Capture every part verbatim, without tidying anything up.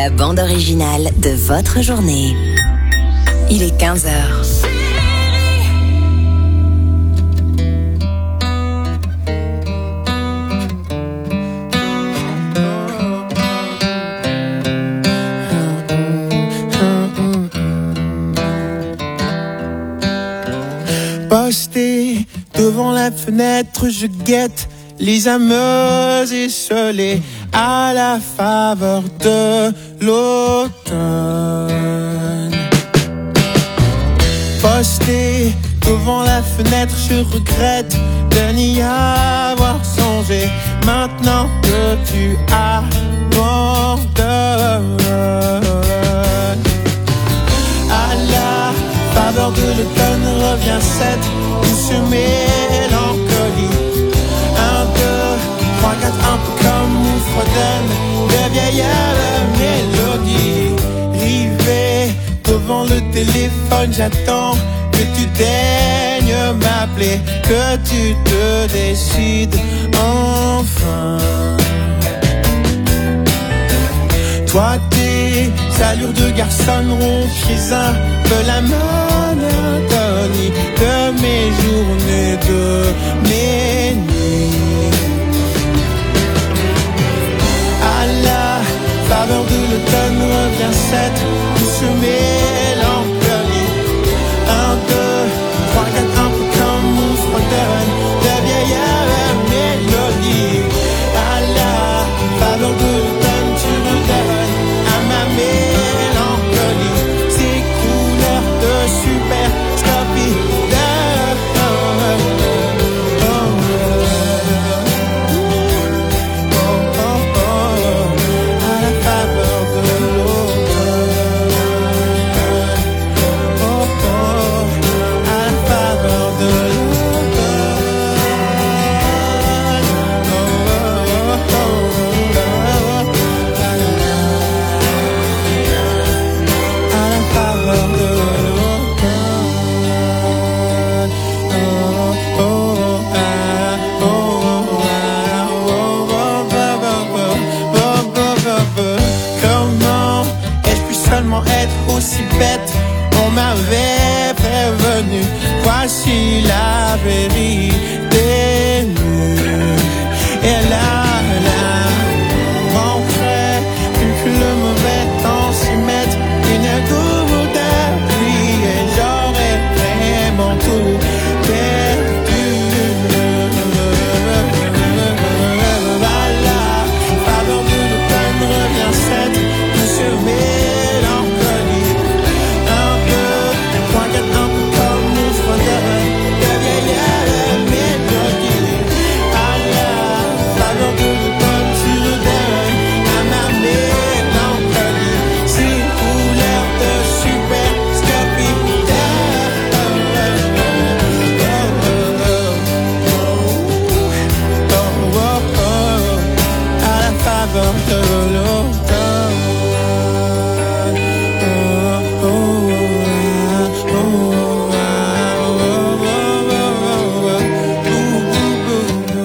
la bande originale de votre journée. Il est quinze heures. Posté devant la fenêtre, je guette les âmes esselées à la faveur de l'automne. Posté devant la fenêtre, je regrette de n'y avoir songé. Maintenant que tu abandonnes, à la faveur de l'automne revient cette douce mélancolie. Un, deux, trois, quatre, un peu comme on fredonne de vieilles mélodies. Rivé devant le téléphone, j'attends que tu daignes m'appeler, que tu te décides enfin. Toi, tes allures de garçon ronfient un peu la monotonie de mes journées, de mes nuits. À la faveur de l'automne revient cette douce mélancolie. Un, deux, trois, quatre, un peu comme on fredonne de vieilles mélodies. À la faveur de l'automne, tu redonnes à ma mélancolie ces couleurs de super scopie de oh, oh, oh, oh, oh, à la faveur de l'automne. Oh, oh, à la faveur de l'automne. Oh, oh, oh, à la faveur de l'automne. Oh, oh, ah, oh, ah, oh, oh, oh, oh, oh, oh, oh. Comment ai-je pu seulement être aussi bête? On m'avait prévenu, voici la vérité nue. Et là, là, rentrait plus que le mauvais temps s'y mette une goutte de pluie et j'aurais vraiment tout perdu. À la faveur de l'automne revient cette douce mélancolie. Un peu, trois, quatre, un peu comme on fredonne de vieilles mélodies. À la faveur de l'automne, tu redonnes à ma mélancolie ces couleurs de super scopie. À la faveur de l'automne. Oh, oh, ah, oh, ah, oh, oh, oh, oh, oh,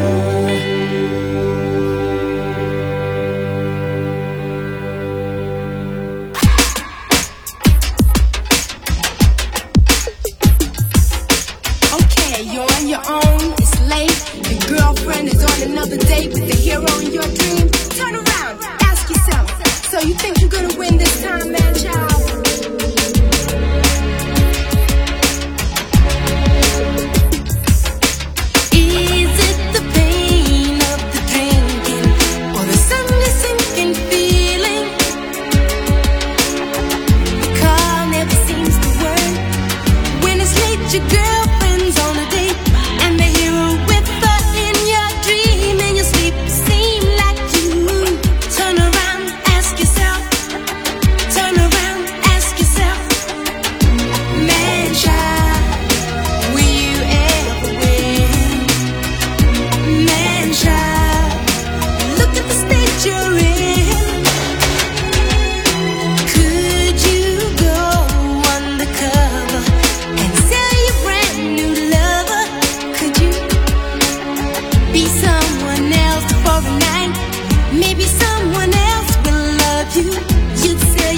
Okay, you're on your own, it's late. Your girlfriend is on another date with the hero in your dream. Turn around, ask yourself, so you think you're gonna win this time, man, child? Is it the pain of the drinking or the suddenly sinking feeling? The car never seems to work. When it's late, your girlfriend's on a date, and the hero with her in your dream. In your sleep, seem like you. Turn around, ask yourself. Turn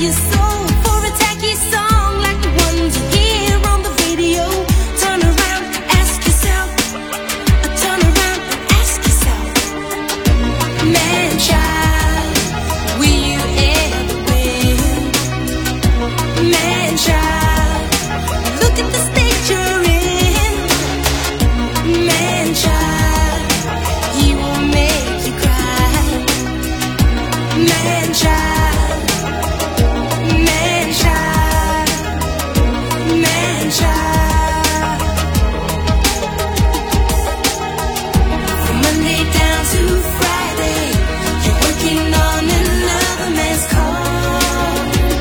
your soul for a tacky song like the ones you hear on the radio. Turn around, ask yourself. Turn around and ask yourself. Man, child, will you ever win? Man, child, look at the state you're in. Man, child, he will make you cry. Man, child, man, child, man, child. From Monday down to Friday, you're working on another man's car.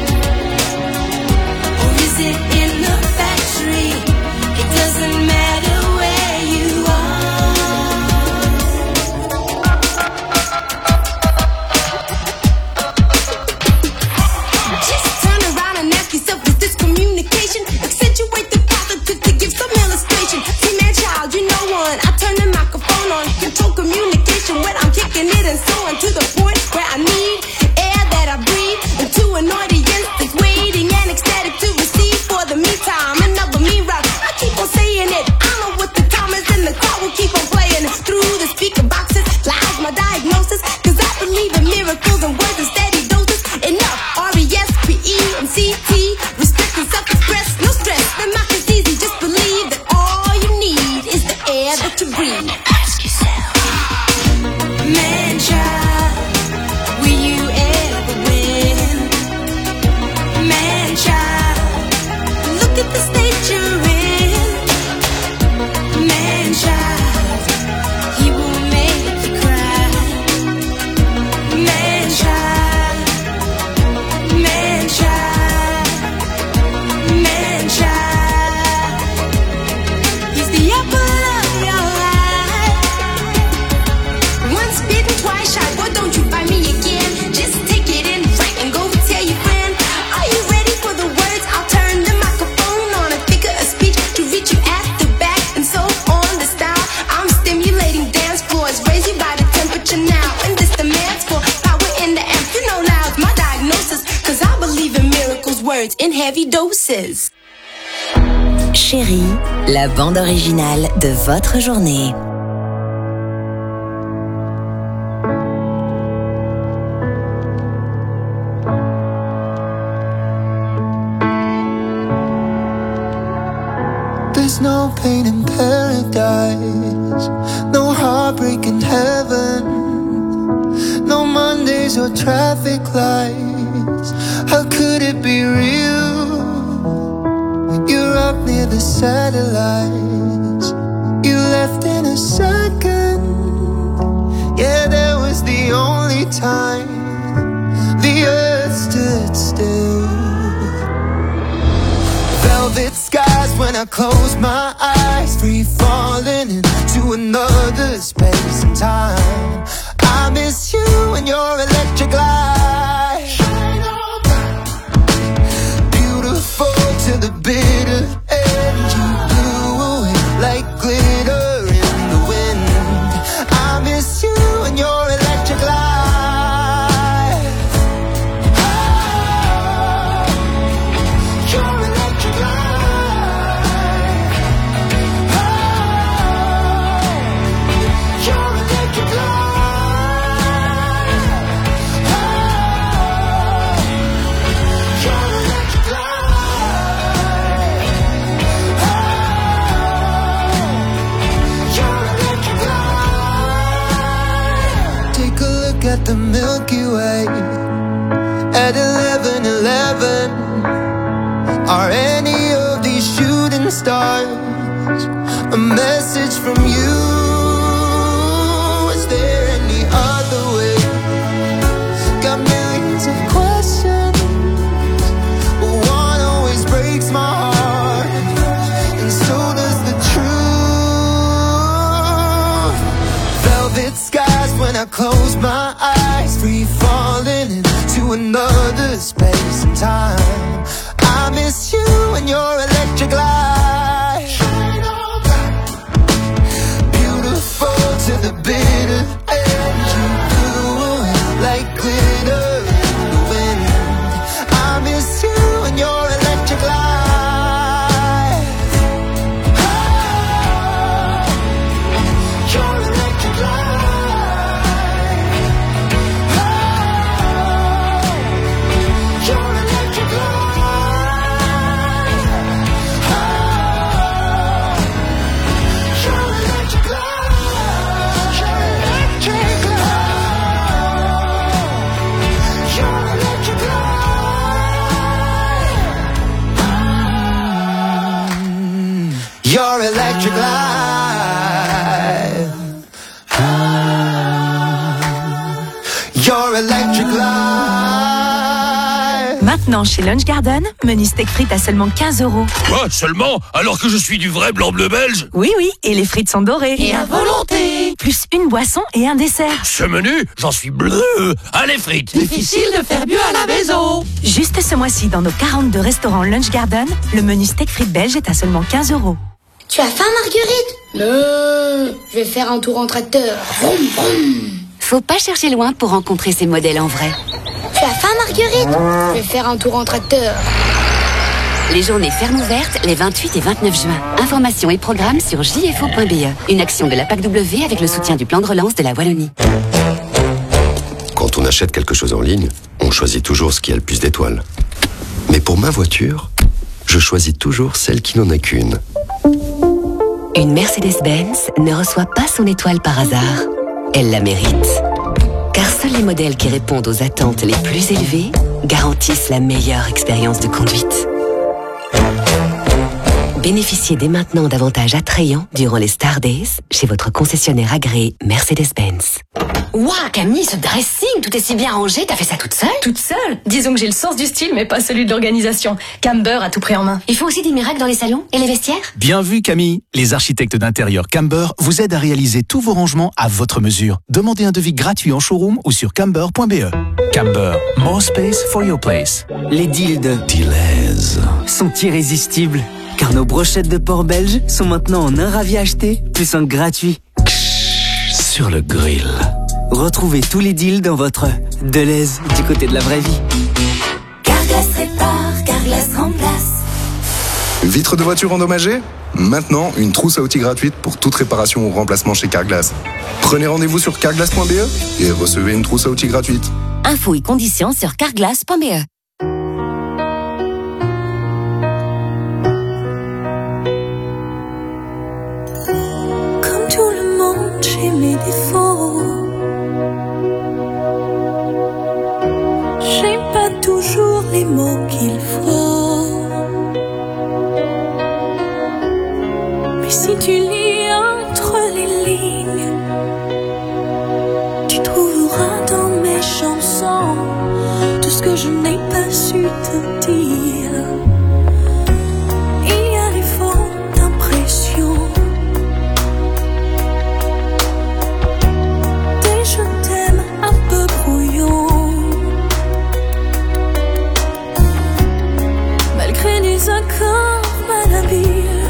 Or is it in the factory? It doesn't matter where you are. Just turn around and ask yourself, is this communication? Accentuate the positive to give some illustration. See, man, child, you know one. I turn the microphone on, control communication when I'm kicking it and so on to the point where I need air that I breathe into an audience that's waiting and ecstatic to receive. For the meantime, another me rock. I keep on saying it. I know what the time is, and the crowd will keep on playing through the speaker boxes. Lies my diagnosis, cause I believe in miracles and words and steady doses. Enough, R E S P E and C T. Respect and self-express, no stress. The math is easy, just believe that all you need is the air that you breathe. Ask yourself, man, child, will you ever win? Man, child, look at the state you're in. Man, child, he will make you cry. Man, child, man, child, man, child. He's the apple of your eye. Once bitten, twice shy. Boy, don't you find me again. Just take it in right and go tell your friend. Are you ready for the words? I'll turn the microphone on and figure a speech to reach you at the back and so on. The style I'm stimulating dance floors, raise you by the temperature now. And this demands for power in the amp. You know loud's my diagnosis, cause I believe in miracles, words in heavy doses. Chérie, la bande originale de votre journée. There's no pain in paradise, no heartbreak in heaven, no Mondays or traffic lights. How could it be real? You're up near the satellites, you left in a second. Yeah, that was the only time the earth stood still. Velvet skies when I close my eyes, free falling into another space and time. I miss you and your electric light. Shine on bright, beautiful to the bitter end. You blew away like glitter in the wind. I miss you and your electric light. Oh, your electric light. Oh, your electric light. Oh, your electric light. Oh, your electric light. Take a look at the Milky Way at eleven eleven. Are any of these shooting stars a message from you? Is there any other way? Got millions of questions, but one always breaks my heart, and so does the truth. Velvet skies when I close my eyes, free falling into another space and time. I miss you and your electric light. Shine on bright, beautiful to the bitter end. You blew away like glitter in the wind. I Maintenant, chez Lunch Garden, menu steak frites à seulement quinze euros. Quoi, seulement? Alors que je suis du vrai blanc-bleu belge? Oui, oui, et les frites sont dorées. Et à volonté. Plus une boisson et un dessert. Ce menu, j'en suis bleu. Allez, frites. Difficile de faire mieux à la maison. Juste ce mois-ci, dans nos quarante-deux restaurants Lunch Garden, le menu steak frites belge est à seulement quinze euros. Tu as faim, Marguerite? Non, je vais faire un tour en tracteur. Vroom, vroom. Faut pas chercher loin pour rencontrer ces modèles en vrai. Tu as faim, Marguerite? Je vais faire un tour en tracteur. Les journées fermes ouvertes les vingt-huit et vingt-neuf juin. Informations et programmes sur j f o point b e. Une action de la P A C W avec le soutien du plan de relance de la Wallonie. Quand on achète quelque chose en ligne, on choisit toujours ce qui a le plus d'étoiles. Mais pour ma voiture, je choisis toujours celle qui n'en a qu'une. Une Mercedes-Benz ne reçoit pas son étoile par hasard. Elle la mérite. Car seuls les modèles qui répondent aux attentes les plus élevées garantissent la meilleure expérience de conduite. Bénéficiez dès maintenant d'avantages attrayants durant les Star Days chez votre concessionnaire agréé Mercedes-Benz. Waouh, Camille, ce dressing, tout est si bien rangé, t'as fait ça toute seule? Toute seule? Disons que j'ai le sens du style, mais pas celui de l'organisation. Camber a tout pris en main. Ils font aussi des miracles dans les salons et les vestiaires? Bien vu, Camille. Les architectes d'intérieur Camber vous aident à réaliser tous vos rangements à votre mesure. Demandez un devis gratuit en showroom ou sur camber point b e. Camber, more space for your place. Les deals de Dilez sont irrésistibles, car nos brochettes de porc belge sont maintenant en un ravi acheté, plus un gratuit. sur le grill. Retrouvez tous les deals dans votre Deleuze du côté de la vraie vie. Carglass répare, Carglass remplace. Vitre de voiture endommagée? Maintenant, une trousse à outils gratuite pour toute réparation ou remplacement chez Carglass. Prenez rendez-vous sur carglass point b e et recevez une trousse à outils gratuite. Infos et conditions sur carglass point b e. Comme tout le monde, j'ai mes défauts. J'ai pas toujours les mots qu'il faut. Mais si tu lis entre les lignes, tu trouveras dans mes chansons tout ce que je n'ai pas su te dire. Il y a des fautes d'impression, des je t'aime un peu brouillons, malgré des accords malhabiles.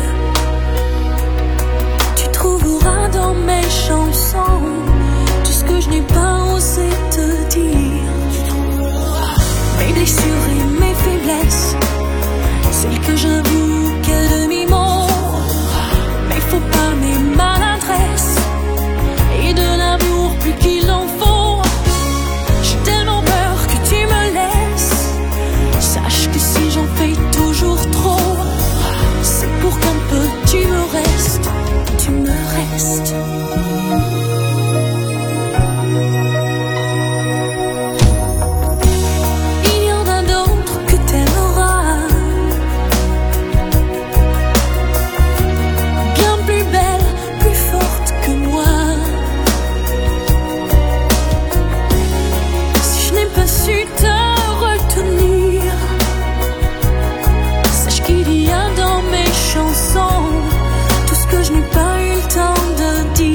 Tu trouveras dans mes chansons tout ce que je n'ai pas osé te dire. Mes blessures et mes faiblesses, celles que j'avoue qu'à demi-mot. Mais faut pas mes maladresses et de l'amour plus qu'il en faut. J'ai tellement peur que tu me laisses. Sache que si j'en fais toujours trop, c'est pour qu'un peu tu me restes, tu me restes. Il y en a d'autres que t'aimeras, bien plus belle, plus forte que moi. Si je n'ai pas su te retenir, sache qu'il y a dans mes chansons tout ce que je n'ai pas eu le temps de dire.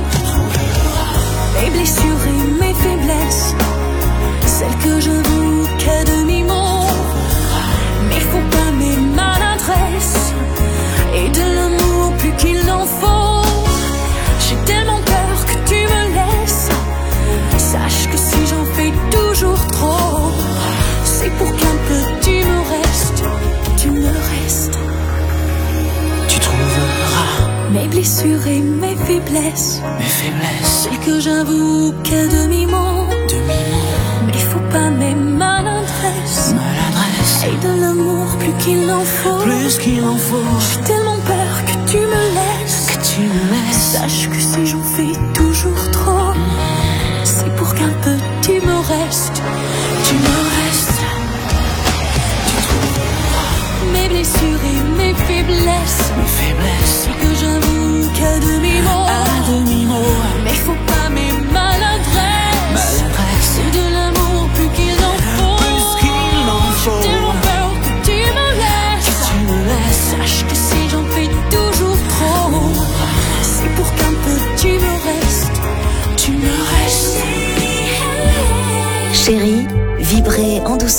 Mes blessures et mes faiblesses, celles que j'avoue qu'à demi-mot. Mais faut pas mes maladresses et de l'amour plus qu'il en faut. J'ai tellement peur que tu me laisses. Sache que si j'en fais toujours trop, c'est pour qu'un peu tu me restes, tu me restes. Tu trouveras Mes blessures et mes faiblesses, mes faiblesses, celles que j'avoue qu'à demi-mot. demi-mot, Mais faut pas mes maladresses maladresse, et de l'amour plus qu'il en faut. plus qu'il en faut. J'ai tellement peur que tu me laisses, Que tu me laisses. sache que si j'en fais toujours trop, c'est pour qu'un peu tu me restes, tu me restes. Tu trouveras mes blessures et mes faiblesses, Mes faiblesses, celles que j'avoue qu'à demi-mot. à demi-mot, Mais faut pas mes maladresses, maladresse, c'est de l'amour plus qu'il en faut. plus qu'il en faut.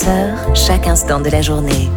heures, chaque instant de la journée.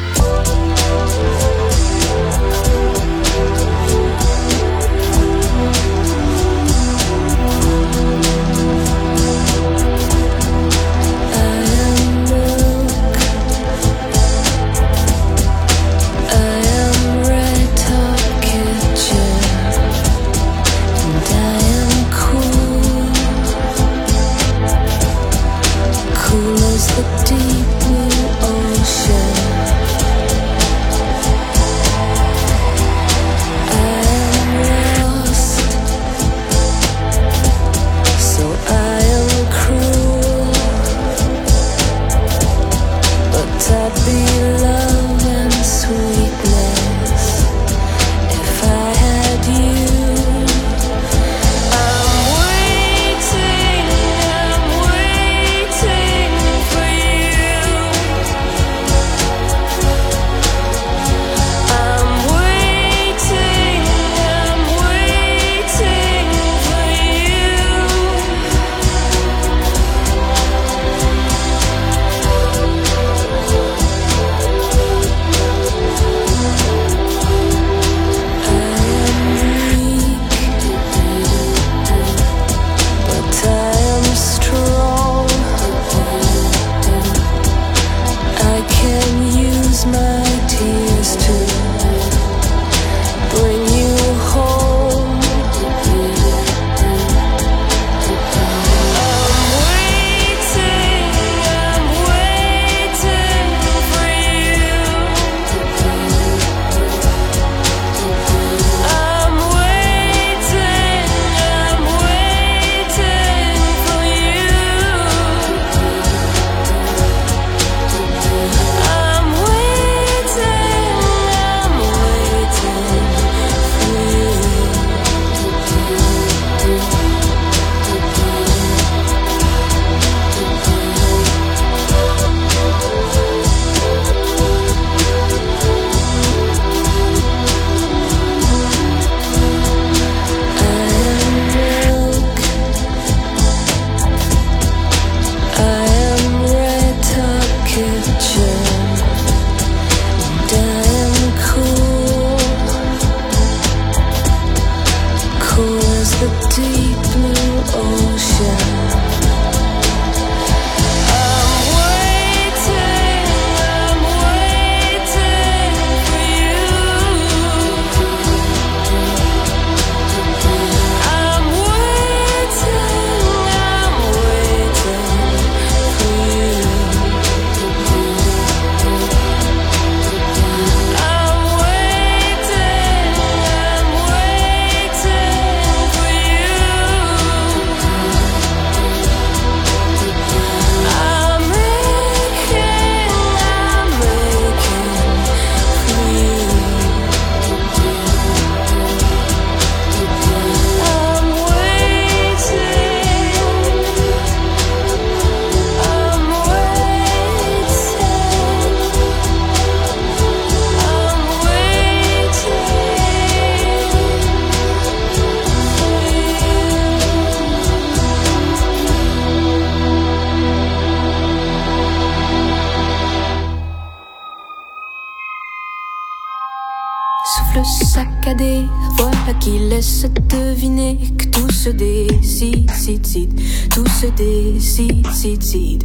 Souffle saccadé, voilà qui laisse deviner que tout se décide, cide, cide, tout se décide, cide, cide.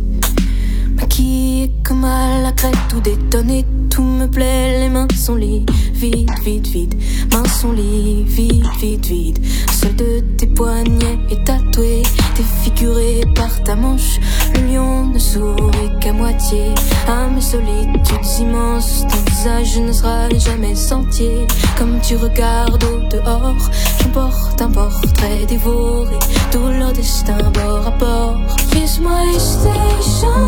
Maquillée comme à la crête, tout détonné, tout me plaît, les mains sont liées, vide, vide, vide, mains sont liées, vide, vide, vide. Seul de tes poignets est tatoué, défiguré par ta manche, le lion ne sourit qu'à moitié. À mes solitudes immenses, ton visage ne sera jamais sentier. Comme tu regardes au dehors, j'emporte un portrait dévoré, tout leur destin bord à bord. Kiss my station,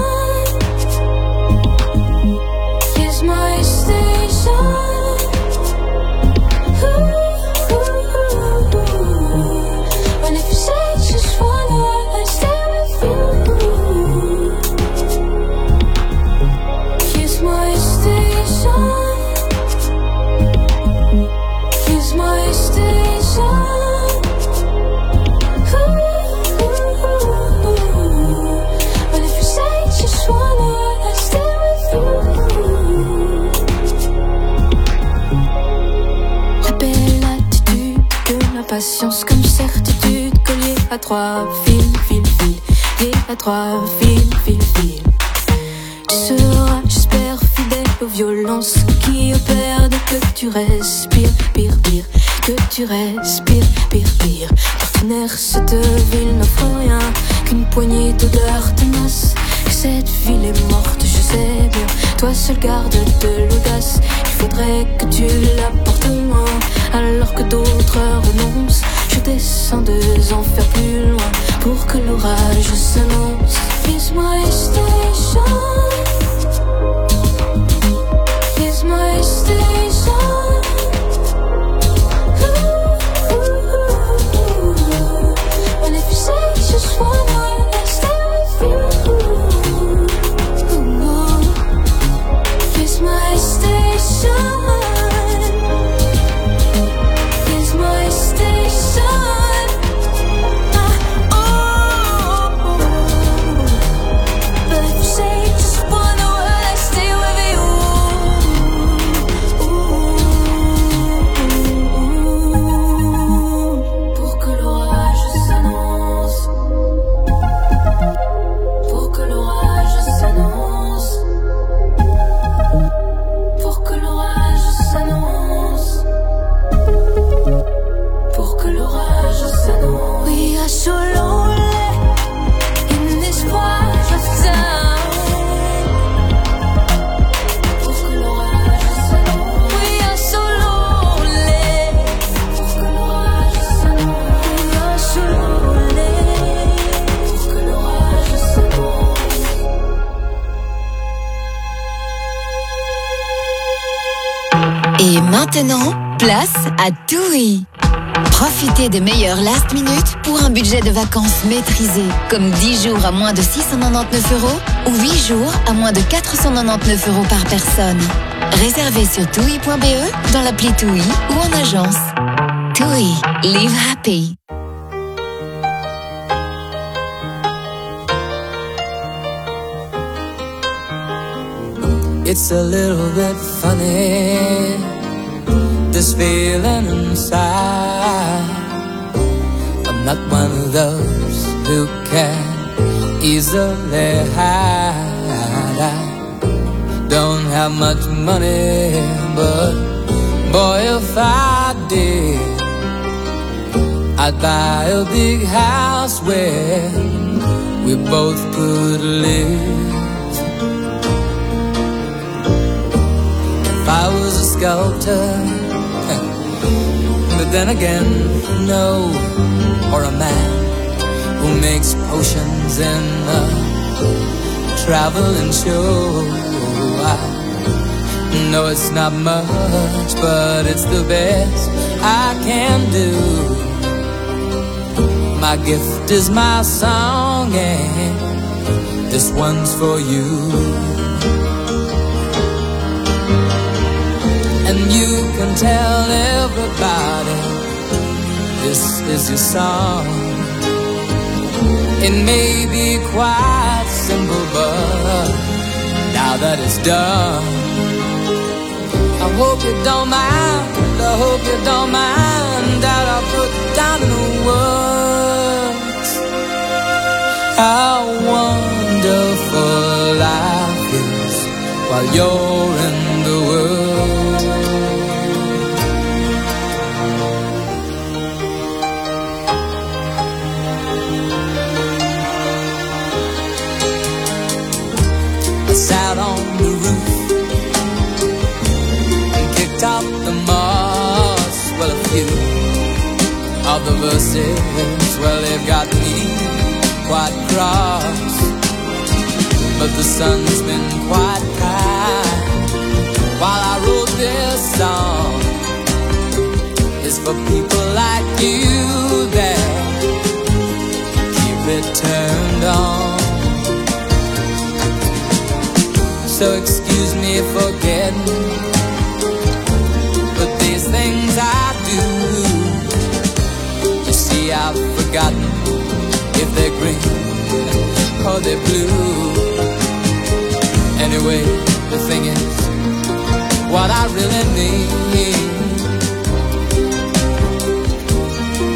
kiss my station. Ooh, ooh, ooh. And if you say just one word, I stay with you. Kiss my station, kiss my station. Ooh, ooh, ooh. And if you say just one word, I stay. patience comme certitude, collier à trois fils, fil, fil, lié à trois fils, fil, fil. Tu seras, j'espère, fidèle aux violences qui opèrent dès que tu respires, pire, pire, que tu respires, pire, pire. Partenaire, cette ville n'offre rien qu'une poignée d'odeurs tenaces. Que cette ville est morte, je sais bien. Toi seul garde de l'audace. Il faudrait que tu la portes loin, alors que d'autres renoncent. Je descends deux enfers plus loin pour que l'orage s'annonce. Here's my station. Here's my station. Ooh, ooh, ooh. And if you say just one word, I'll stay with you. Ooh, here's my station. Here's my station. Et maintenant, place à TUI. Profitez des meilleurs last minute pour un budget de vacances maîtrisé, comme dix jours à moins de six cent quatre-vingt-dix-neuf euros ou huit jours à moins de quatre cent quatre-vingt-dix-neuf euros par personne. Réservez sur tui point b e, dans l'appli TUI ou en agence. TUI, live happy. It's a little bit funny, this feeling inside. I'm not one of those who can easily hide. I don't have much money, but boy, if I did, I'd buy a big house where we both could live. If I was a sculptor, but then again, no, or a man who makes potions in a traveling show. I know it's not much, but it's the best I can do. My gift is my song, and this one's for you. And you can tell everybody this is your song. It may be quite simple, but now that it's done, I hope you don't mind, I hope you don't mind that I put down in the words how wonderful life is while you're in the world. Sat on the roof and kicked out the moss. Well, a few of the verses, well, they've got me quite cross. But the sun's been quite kind while I wrote this song. It's for people like you that keep it turned on. So excuse me for getting, but these things I do, you see I've forgotten if they're green or they're blue. Anyway, the thing is, what I really need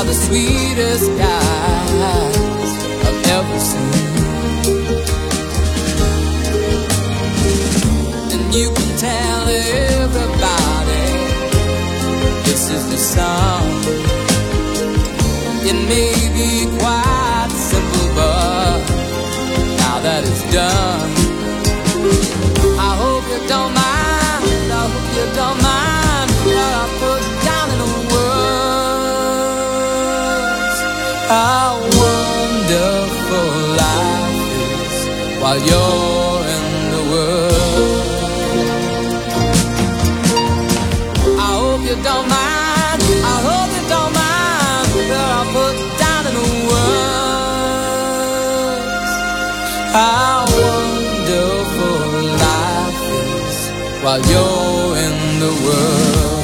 the sweetest guys I've ever seen. And you can tell everybody this is the song. It may be quite simple, but now that it's done, I hope you don't mind, I hope you don't mind what I put down in the words. How wonderful life is while you're in the world. I hope you don't mind, I hope you don't mind what I put down in the words. How wonderful life is while you're in the world.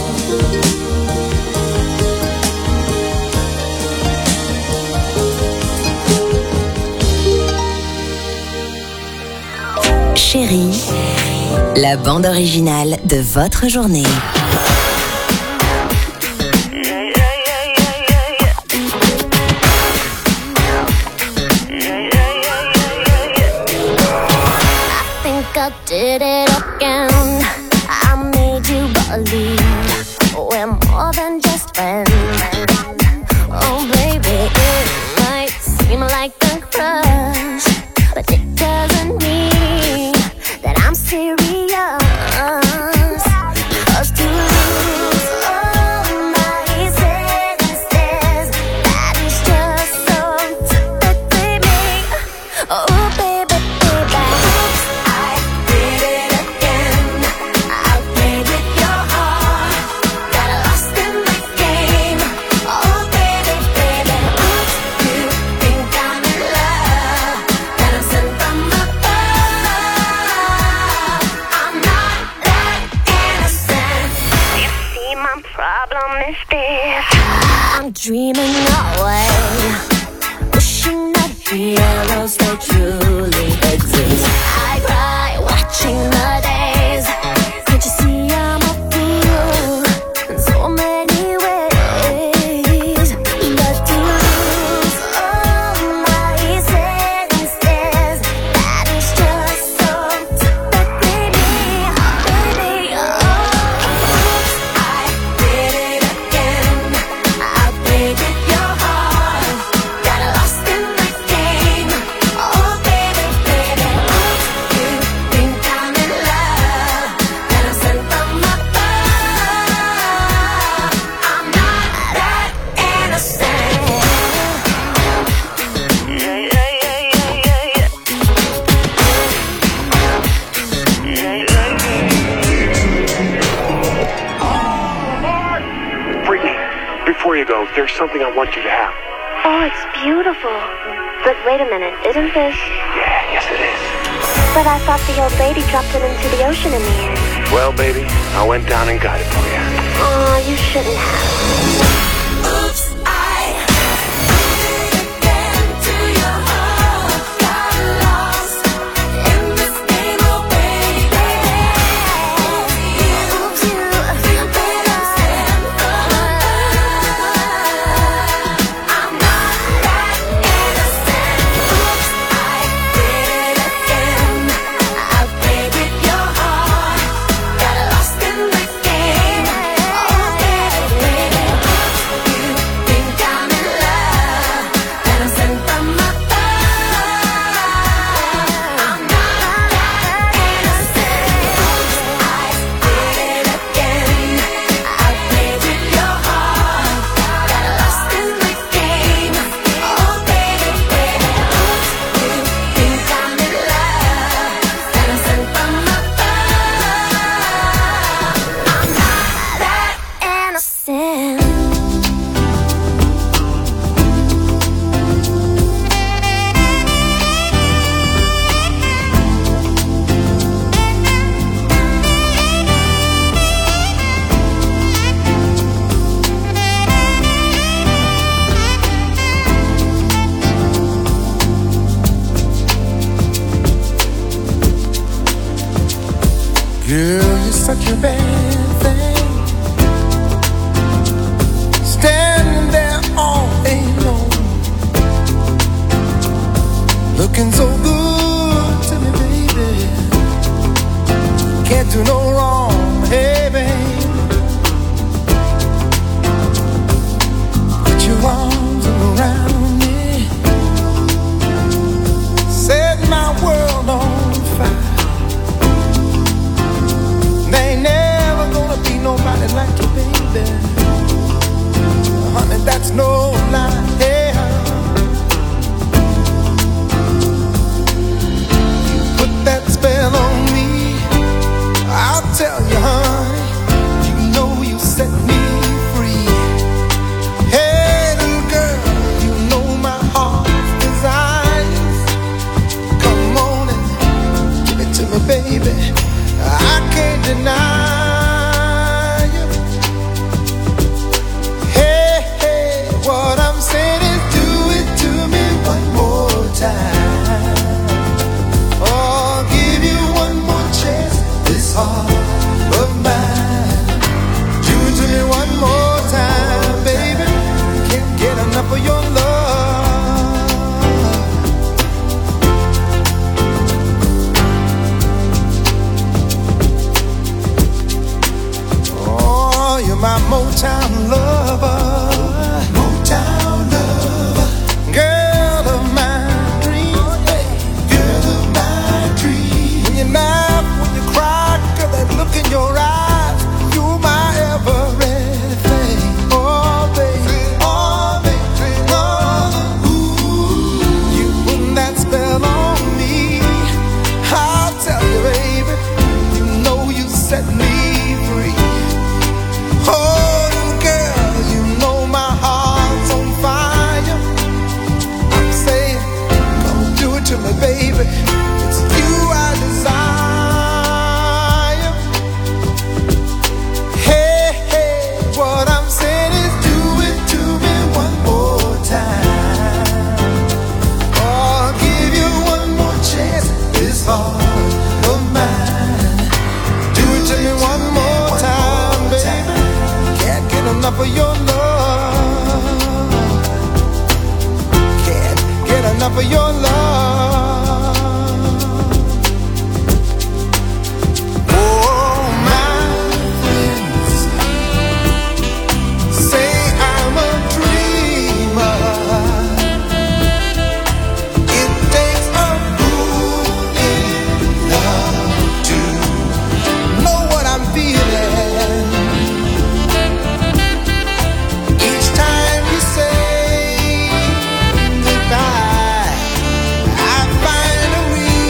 Chérie, la bande originale de votre journée. I did it again. I made you believe we're more than just friends. Oh baby, it might seem like a crush, but it doesn't mean that I'm serious. 'Cause to lose all my senses, that is just so typically me. Oh baby, baby, I did it again. I played with your heart, got lost in my game. Oh baby, baby, you think I'm in love, that I'm sent from above. I'm not that innocent. You see, my problem is this: I'm dreaming away, wishing that heroes they truly exist. I cry watching the days. Can't you see I'm a fool in so many ways? But to lose all my senses, that is just so typically me, baby. Oh, I did it again. I played with your heart, got lost in my game. Oh baby, baby, you think I'm in love, that I'm sent from above. I'm not that innocent. Brittany, before you go, there's something I want you to have. Oh, it's beautiful. But wait a minute, isn't this? Yeah, yes it is. But I thought the old lady dropped it into the ocean in the end. Well, baby, I went down and got it for you. Oh, you shouldn't have. Oops, I did it again to your heart. Got lost in this game, oh baby. Oops, you think I'm sent from above. I'm not that innocent. Oops, I did it again. I played with your heart, got lost in the game. Oh baby, you think I'm in love, that I'm sent from above. I'm not that innocent. I did it again. I played with your heart, got lost in the game. Oh baby, baby, you think I'm in love, that I'm sent from above. I'm not that innocent. Girl, you're such a bad thing. Standing there on looking so good to me, baby. Can't do no wrong, hey, baby. Put your arms around me, set my world on fire. There ain't never gonna be nobody like you, baby. Honey, that's no lie, hey. You put that spell on me, I'll tell you, honey, you know you set me free. Hey, little girl, you know my heart's desires. Come on and give it to me, baby. I can't deny you. Hey, hey, what I'm saying is do it to me one more time. Oh, I'll give you one more chance, this heart of mine. Do it to me one more time, baby. Can't get enough of your love. You're my Motown lover, Motown lover, girl of my dreams, hey. Girl of my dreams. When you laugh, when you cry, girl, that look in your eyes, you're my everything. Oh, baby, oh, baby, oh, ooh. You put that spell on me, I'll tell you, baby, you know you set me free. Oh, little girl, you know my heart's on fire. I'm saying, come do it to me, baby. It's you I desire. Hey, hey, what I'm saying is do it to me one more time. Oh, I'll give you one more chance, this heart of mine. Do it to me one more time, baby. Can't get enough of your love. Can't get enough of your love. Oh, my friends say I'm a dreamer. It takes a fool in love to know what I'm feeling. Each time you say goodbye, I find a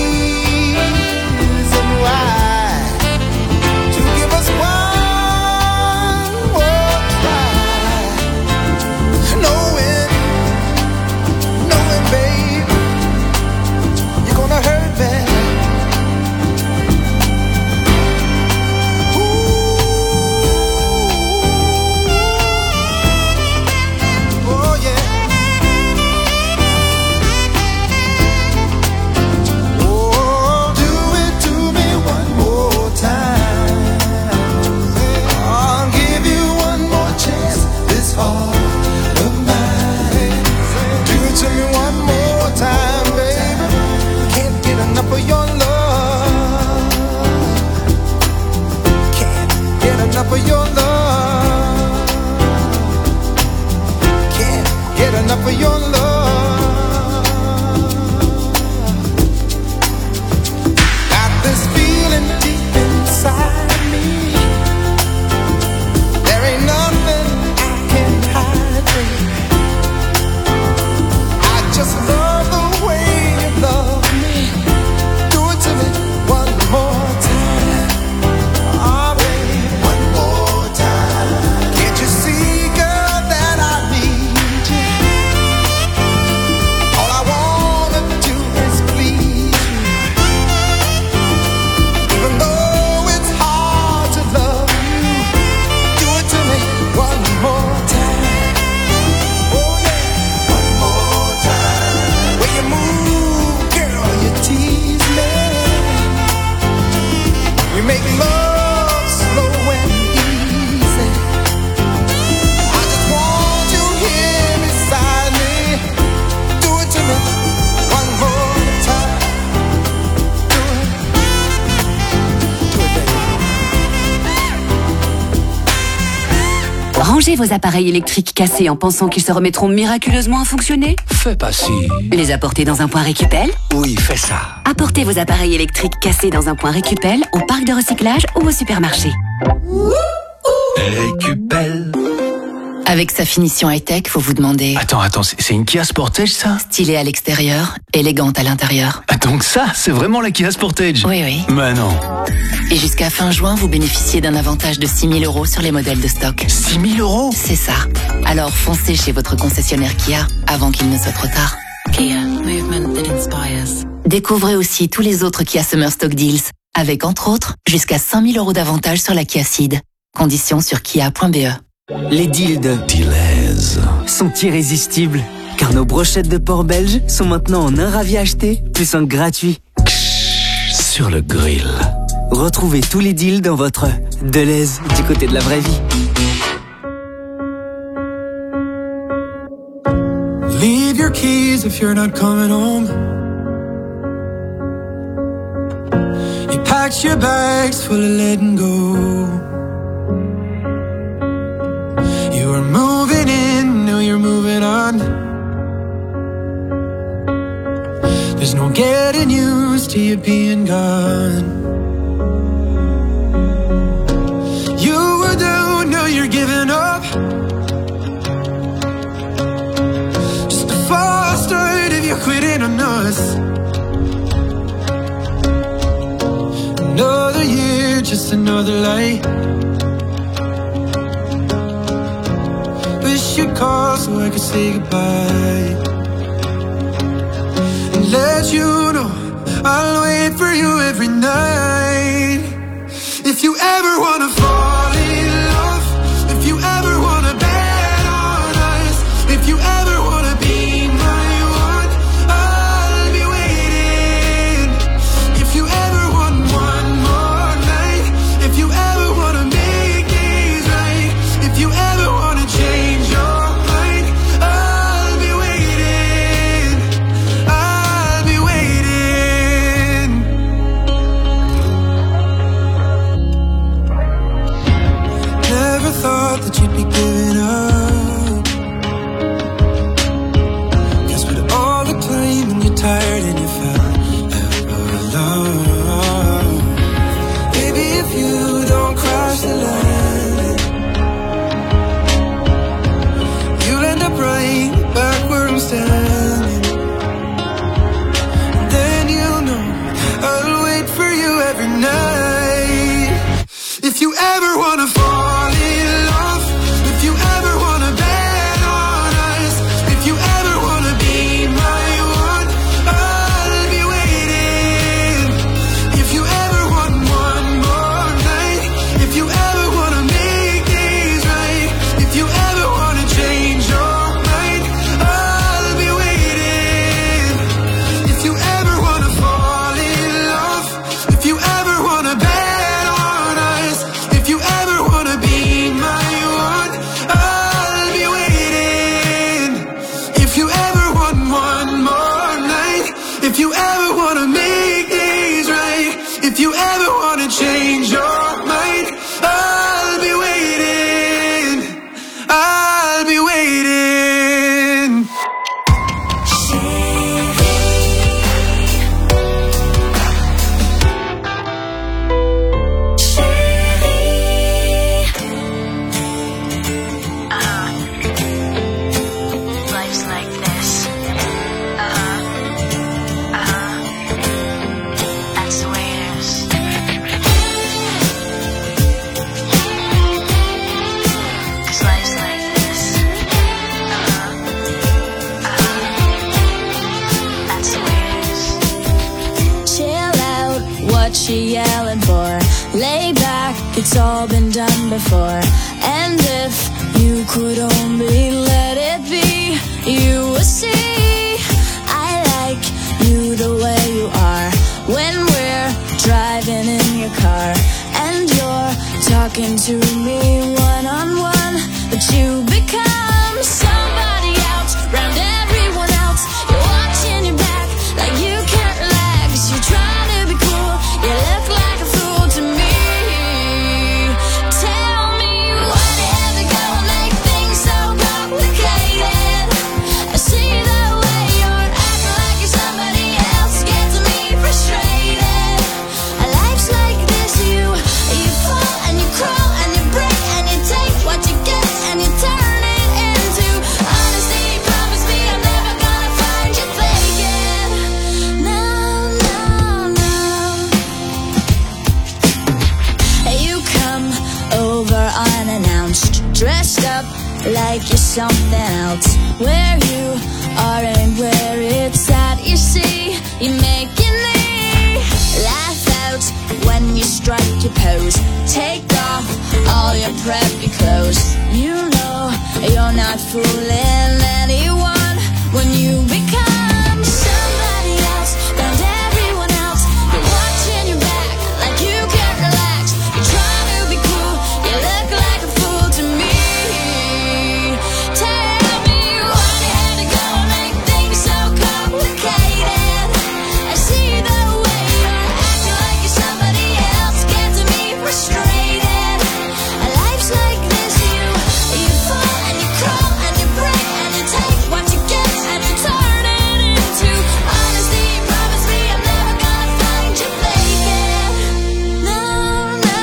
reason why to give us one more try. Knowing, knowing, babe, you're gonna hurt me. Oh yeah. Oh, do it to me one more time. I'll give you one more chance, this heart of mine. Do it to me one more time, baby. Can't get enough of your love. Can't get enough of your love. Can't get enough of your love. Got this feeling deep inside me. There ain't nothing I can hide, baby. I just love the way you love me. Do it to me one more time. Oh, baby, one more time. Can't you see, girl, that I need you? All I wanna do is please you. Even though it's hard to love you, do it to me one more time. Oh yeah, one more time. When you move, girl, you tease me. We make love slow and easy. I just want you here beside me. Do it to me one more Rangez vos appareils électriques cassés en pensant qu'ils se remettront miraculeusement à fonctionner? Fais pas si. Les apporter dans un point Récupel? Oui, fais ça. Apportez vos appareils électriques cassés dans un point Récupel, au parc de recyclage ou au supermarché. Récupel. Avec sa finition high-tech, vous vous demandez... Attends, attends, c'est c'est une Kia Sportage, ça? Stylée à l'extérieur, élégante à l'intérieur. Ah, donc ça, c'est vraiment la Kia Sportage? Oui, oui. Mais non. Et jusqu'à fin juin, vous bénéficiez d'un avantage de six mille euros sur les modèles de stock. six mille euros? C'est ça. Alors foncez chez votre concessionnaire Kia avant qu'il ne soit trop tard. Kia, movement that inspires. Découvrez aussi tous les autres Kia Summer Stock Deals, avec entre autres jusqu'à cinq mille euros d'avantage sur la Kia Ceed. Conditions sur kia point b e. Les deals de Deleuze sont irrésistibles, car nos brochettes de porc belge sont maintenant en un ravi acheté, plus un gratuit. sur le grill. Retrouvez tous les deals dans votre Deleuze du côté de la vraie vie. Leave your keys if you're not coming home. You packed your bags full of letting go. You were moving in, now you're moving on. There's no getting used to you being gone. You were down, now you're giving up. Just a false start if you're quitting on us. Another year, just another lie. Wish you'd call so I could say goodbye and let you know I'll wait for you every night. If you ever wanna fall in love, if you ever wanna bet on us, if you ever wanna be my one, I'll be waiting. If you ever want one more night, if you ever wanna make things right, if you ever wanna change your mind, I'll be waiting, I'll be waiting. Never thought that you'd be giving up. Guess with all the time and you're tired and you fell out of love. Baby, if you don't cross the line, you'll end up right back where I'm standing. And then you'll know I'll wait for you every night. If you ever wanna fall in love, if you ever wanna bet on us, if you ever wanna be my one, I'll be waiting. If you ever want one more night, if you ever wanna make things right, if you ever wanna change your mind, I'll be waiting. If you ever wanna fall in love, if you ever wanna bet on us, if you ever wanna be my one, I'll be waiting. If you ever want one more night, if you ever wanna make things right, if you ever wanna change your mind, I'll be waiting, I'll be waiting. Life's like this. Uh-huh. Uh-huh. That's the way it is. 'Cause life's like this. Uh-huh. Uh-huh. That's the way it is. Chill out, what you yelling for? Lay back, it's all been done before. And if you could only let it be, you would see I like you the way you are. When we're driving in your car and you're talking to me one on one, but you become somebody else round everyone else. You're watching your back like you can't relax. You're trying to be cool, you look like a fool to me. Tell me whatever going on. dressed up like you're something else. Where you are and where it's at, you see, you're making me laugh out when you strike your pose. Take off all your preppy clothes. You know you're not fooling anyone when you become somebody else. Found everyone else. You're watching your back like you can't relax. You're trying to be cool. You look like a fool to me. Tell me why you had to go and make things so complicated. I see the way you're acting like you're somebody else. Gets me frustrated. Life's like this, you you fall and you crawl and you break and you take what you get and you turn it into honesty. Promise me I'm never gonna find you faking. No, no,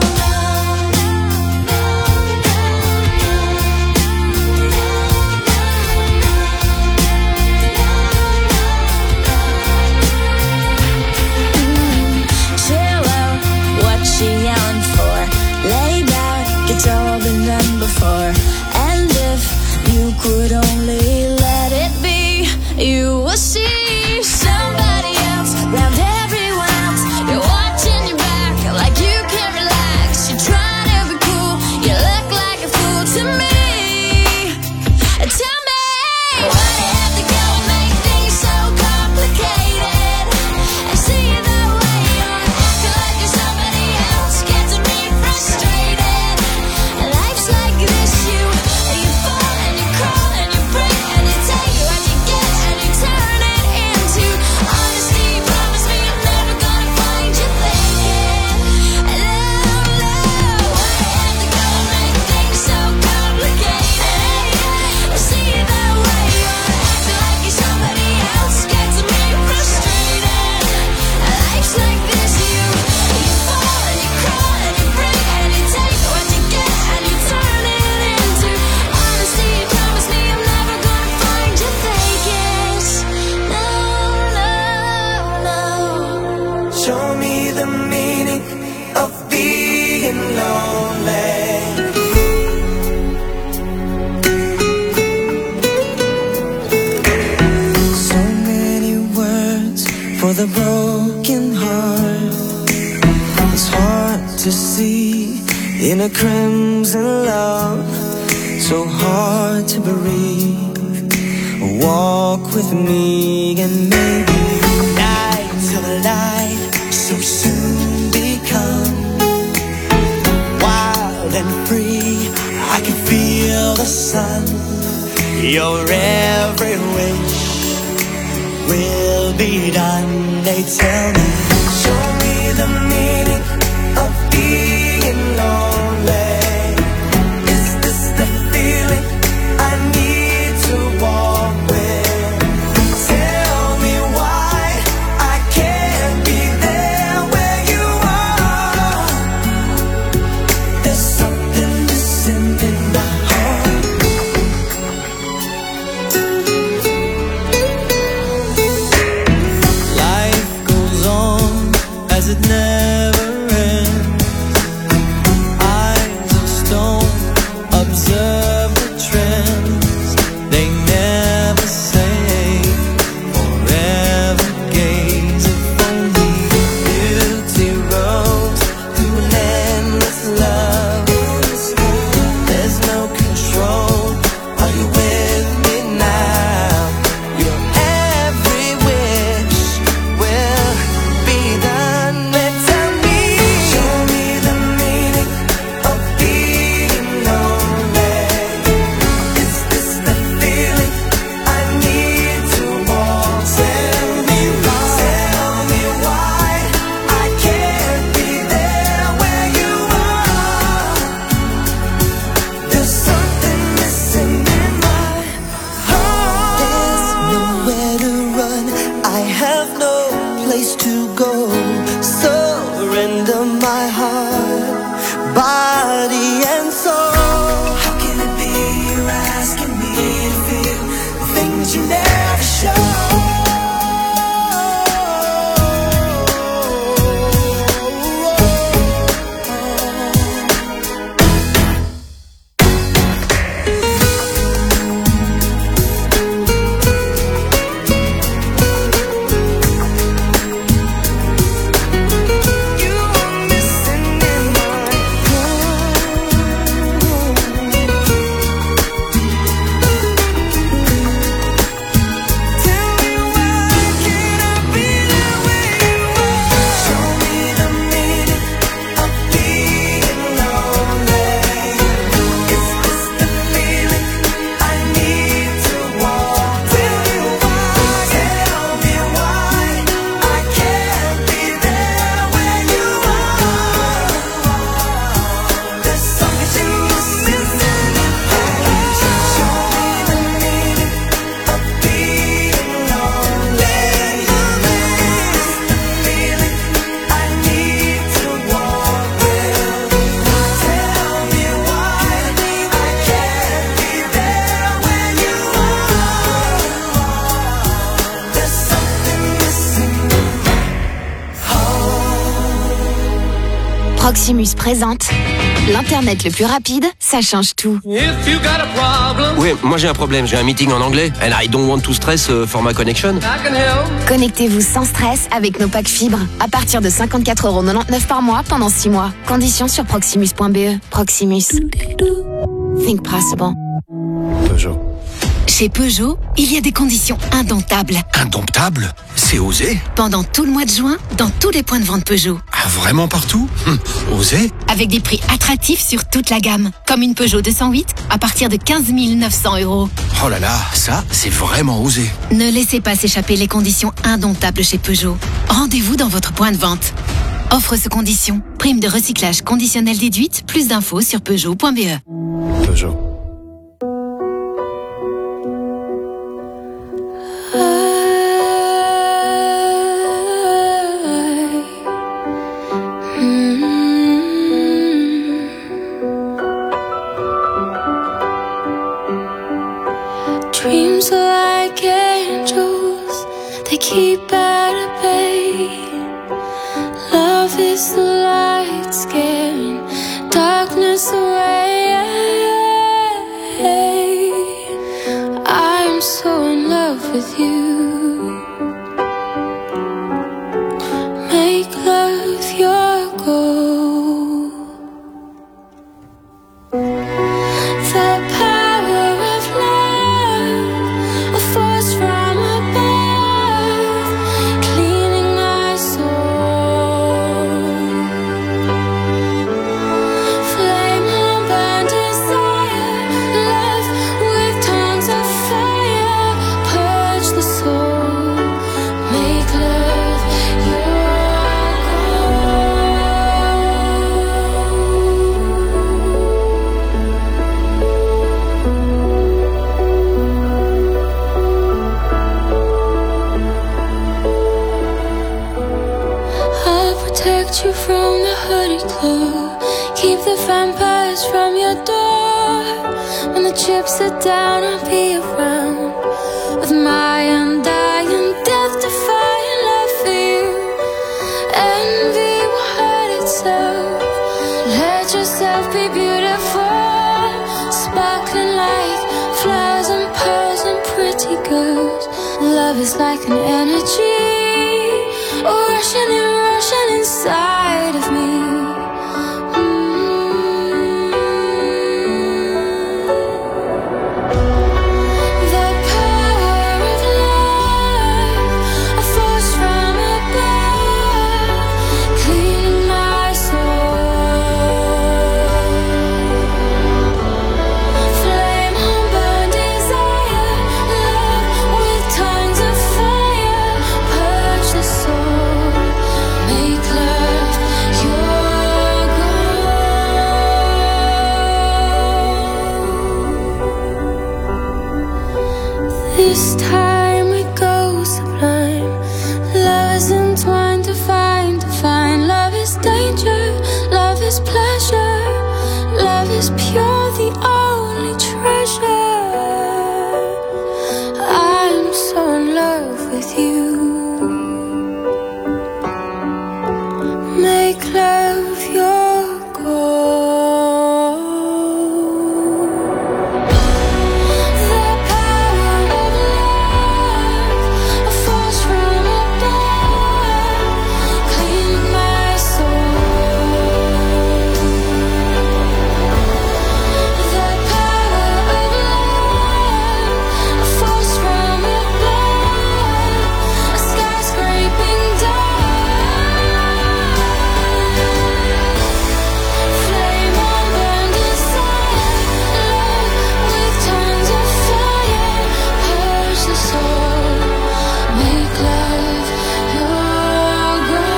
chill out, what you yelling for? Lay back, it's all been done before. And if you could only let it be, you will see somebody else round everyone else. You're watching your back like you can't relax. You're trying to be cool, you look like a fool to me. Tell me why you have to go and make things so complicated. I see the way you're acting like you're somebody else. Gets me frustrated. Life's like this, you you fall and you crawl and you break and you take what you get and you turn it into honesty. Promise me I'm never gonna find you faking. Love, love, why you have to go and make things so complicated? I see the way you're acting like you're somebody else. Gets me frustrated. Life's like this, you you fall and you crawl and you break and you take what you get and you turn it into honesty. Promise me I'm never gonna find you faking. No, no, no. Show me the meaning of being lonely. So many words for the broken heart. It's hard to see in a crimson love. So hard to breathe. Walk with me and maybe night till the light so soon become wild and free. I can feel the sun. Your every wish will be done. They tell me, show me the meaning of being lonely. Is this the feeling I need to walk with? Tell me why I can't be there where you are. There's something missing in my heart. Life goes on Proximus présente l'Internet le plus rapide, ça change tout. Oui, moi j'ai un problème, j'ai un meeting en anglais. And I don't want to stress uh, for my connection. Connectez-vous sans stress avec nos packs fibres. À partir de cinquante-quatre euros quatre-vingt-dix-neuf par mois pendant six mois. Conditions sur proximus point b e. Proximus. Think possible. Peugeot. Chez Peugeot, il y a des conditions indomptables. Indomptable? C'est osé. Pendant tout le mois de juin, dans tous les points de vente Peugeot. Ah, vraiment partout? hum, Osé? Avec des prix attractifs sur toute la gamme. Comme une Peugeot deux cent huit à partir de quinze mille neuf cents euros. Oh là là, ça, c'est vraiment osé. Ne laissez pas s'échapper les conditions indomptables chez Peugeot. Rendez-vous dans votre point de vente. Offre sous conditions. Prime de recyclage conditionnelle déduite. Plus d'infos sur peugeot point b e. Peugeot. Dreams are like angels, they keep at bay. Love is the light scaring darkness away. I'm so in love with you. Make love your goal. The power of love, a force from above, cleaning my soul. Flame on burn desire, love with tongues of fire, purge the soul, make love your I'll protect you from the hooded claw, keep the vampires from your door. When the chips are down, I'll be around with my undying, death-defying love for you. Envy will hurt itself. Let yourself be beautiful, sparkling like flowers and pearls and pretty girls. Love is like an energy, rushing and rushing inside of me. The power of love, a force from above, cleaning my soul. Flame on burn desire, love with tongues of fire, purge the soul, make love your goal. This time we go sublime. Love is entwined to find, to find. Love is danger, love is pleasure. Love is pure, the only treasure. I'm so in love with you. Make love your goal. The power of love, a force from above, cleaning my soul. The power of love, a force from above, a skyscraping dawn. Flame on burn desire, love with tongues of fire, purge the soul, make love your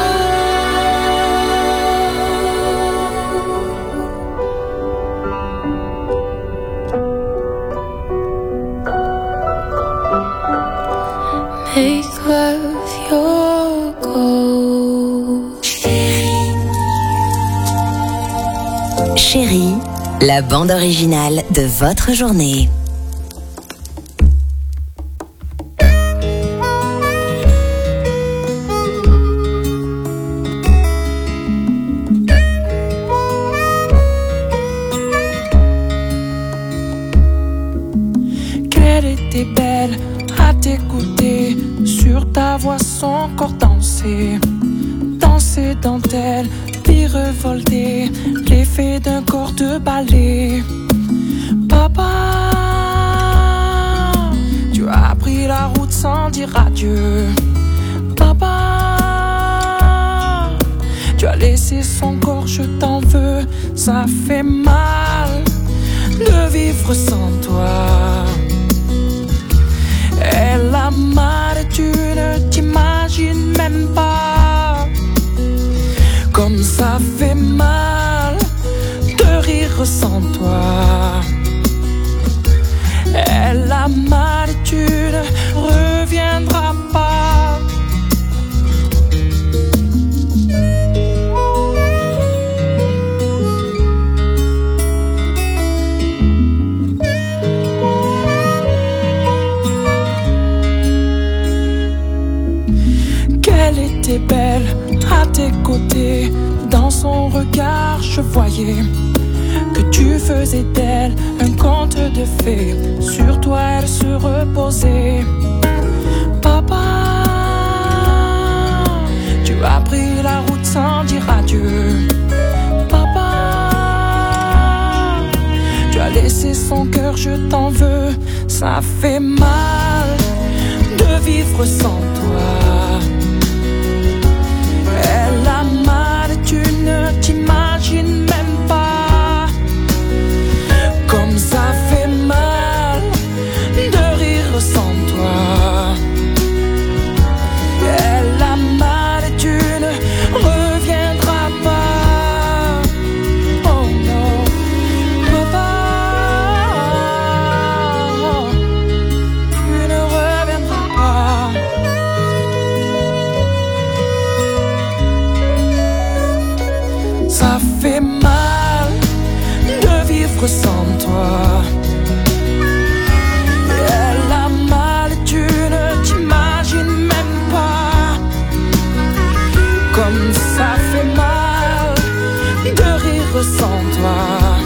goal. Make love your goal. Chérie, la bande originale de votre journée. son corps danser, danser dentelle, puis revolter, l'effet d'un corps de ballet. Papa, tu as pris la route sans dire adieu. Papa, tu as laissé son corps, je t'en veux. Ça fait mal de vivre sans toi. Elle a mal et tu ne t'imagines même pas comme ça fait mal de rire sans toi. Elle a mal et tu ne reviendras pas. Qu'elle était belle à tes côtés, dans son regard je voyais que tu faisais d'elle un conte de fées. Sur toi elle se reposait. Papa, tu as pris la route sans dire adieu. Papa, tu as laissé son cœur, je t'en veux. Ça fait mal de vivre sans toi. Elle a mal et tu ne t'imagines même pas comme ça fait mal de rire sans toi. Elle a mal et tu ne reviendras pas. Oh non, papa, tu ne reviendras pas. Ça fait mal de vivre sans toi. Elle a mal et tu ne t'imagines même pas comme ça fait mal de rire sans toi.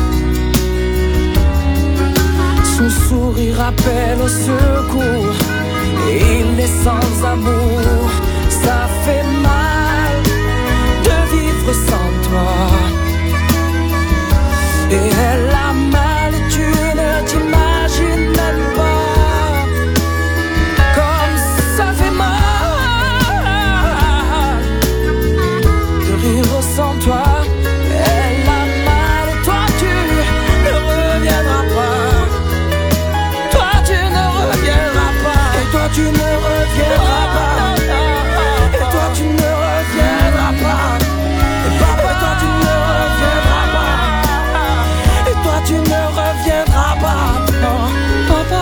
Son sourire appelle au secours et il est sans amour. Ça fait mal de vivre sans toi. Et elle a mal et tu ne t'imagines même pas comme ça fait mal de rire sans toi. Elle a mal et toi tu ne reviendras pas. Toi tu ne reviendras pas. Et toi tu ne reviendras pas. Et toi tu ne reviendras pas. Et papa toi tu ne reviendras pas. Et toi tu ne reviendras pas. Non, papa.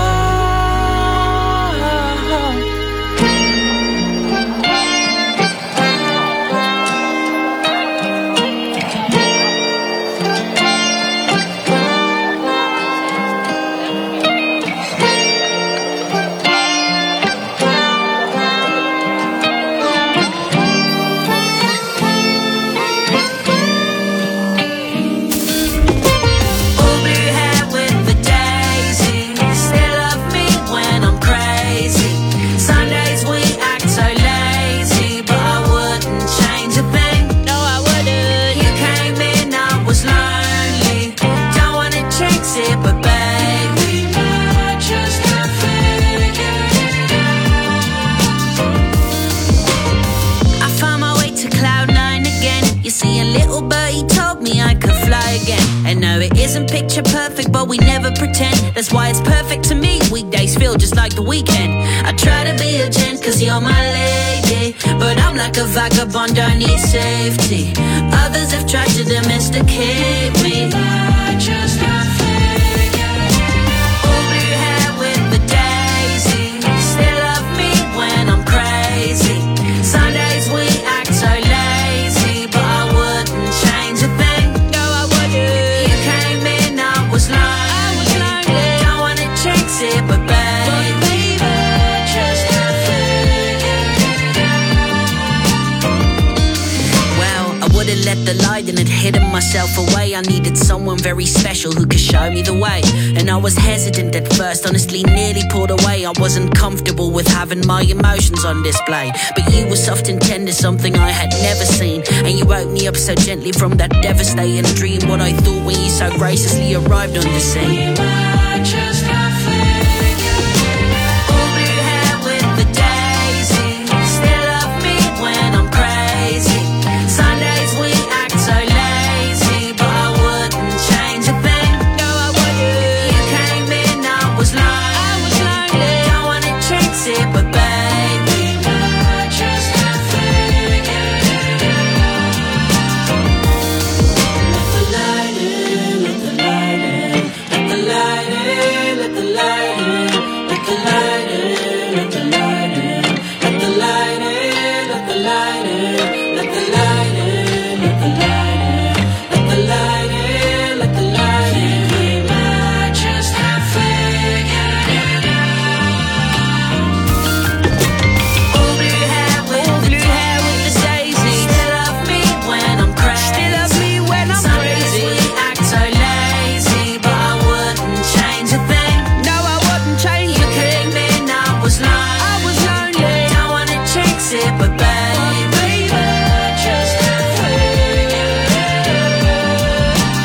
Picture perfect, but we never pretend. That's why it's perfect to me. Weekdays feel just like the weekend. I try to be a gent, cause you're my lady, but I'm like a vagabond, I need safety. Others have tried to domesticate me. I just can't fake it. All blue hair with the daisy. Still love me when I'm crazy. Sundays we act so lazy, but I wouldn't change a thing. No, I wouldn't. Was lonely, don't wanna chase it, but baby, just a figure. Well, I would've let the light and had hidden myself away. I needed someone very special who could show me the way. And I was hesitant at first, honestly nearly pulled away. I wasn't comfortable with having my emotions on display. But you were soft and tender, something I had never seen. And you woke me up so gently from that devastating dream. What I thought when you so graciously arrived on the scene. We were just